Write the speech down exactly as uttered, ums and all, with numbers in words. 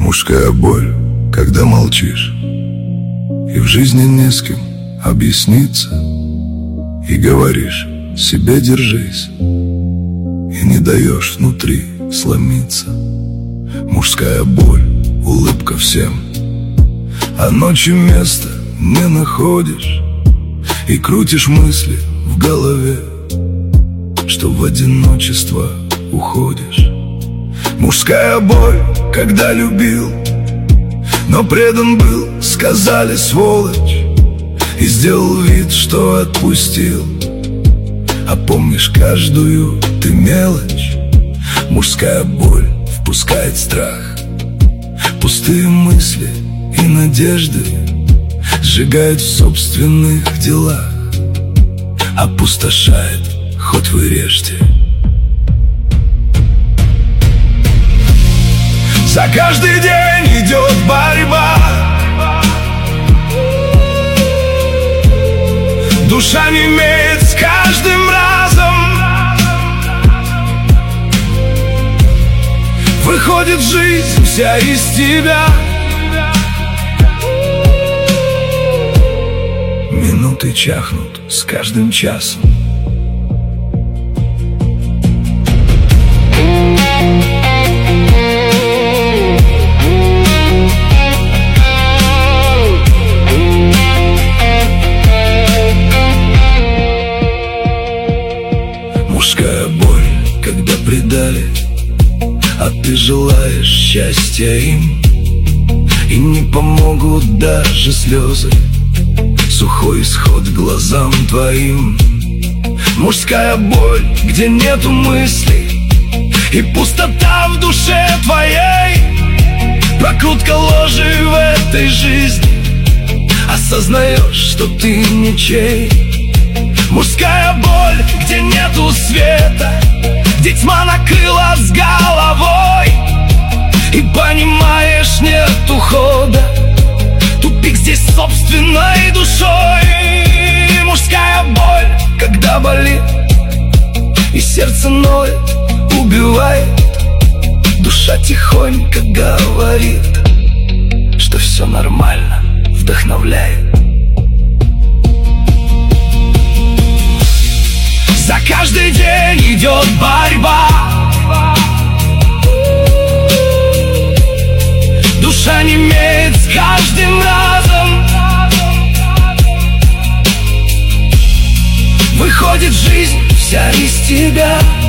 Мужская боль, когда молчишь, и в жизни не с кем объясниться, и говоришь: себе держись, и не даешь внутри сломиться. Мужская боль, улыбка всем, а ночью места не находишь, и крутишь мысли в голове, что в одиночество уходишь. Мужская боль, когда любил, но предан был, сказали сволочь, и сделал вид, что отпустил, а помнишь каждую ты мелочь. Мужская боль впускает страх, пустые мысли и надежды сжигает в собственных делах, опустошает, хоть вы режьте. За каждый день идет борьба, душа немеет с каждым разом. Выходит жизнь вся из тебя. Минуты чахнут с каждым часом. Мужская боль, когда предали, а ты желаешь счастья им, и не помогут даже слезы, сухой исход глазам твоим. Мужская боль, где нету мыслей, и пустота в душе твоей, прокрутка ложи в этой жизни, осознаешь, что ты ничей. Мужская боль, где нету света, где тьма накрыла с головой, и понимаешь, нет ухода, тупик здесь собственной душой. Мужская боль, когда болит, и сердце ноет, убивает, душа тихонько говорит, что все нормально, вдохновляет. За каждый день идет борьба, душа немеет с каждым разом. Выходит жизнь вся из тебя.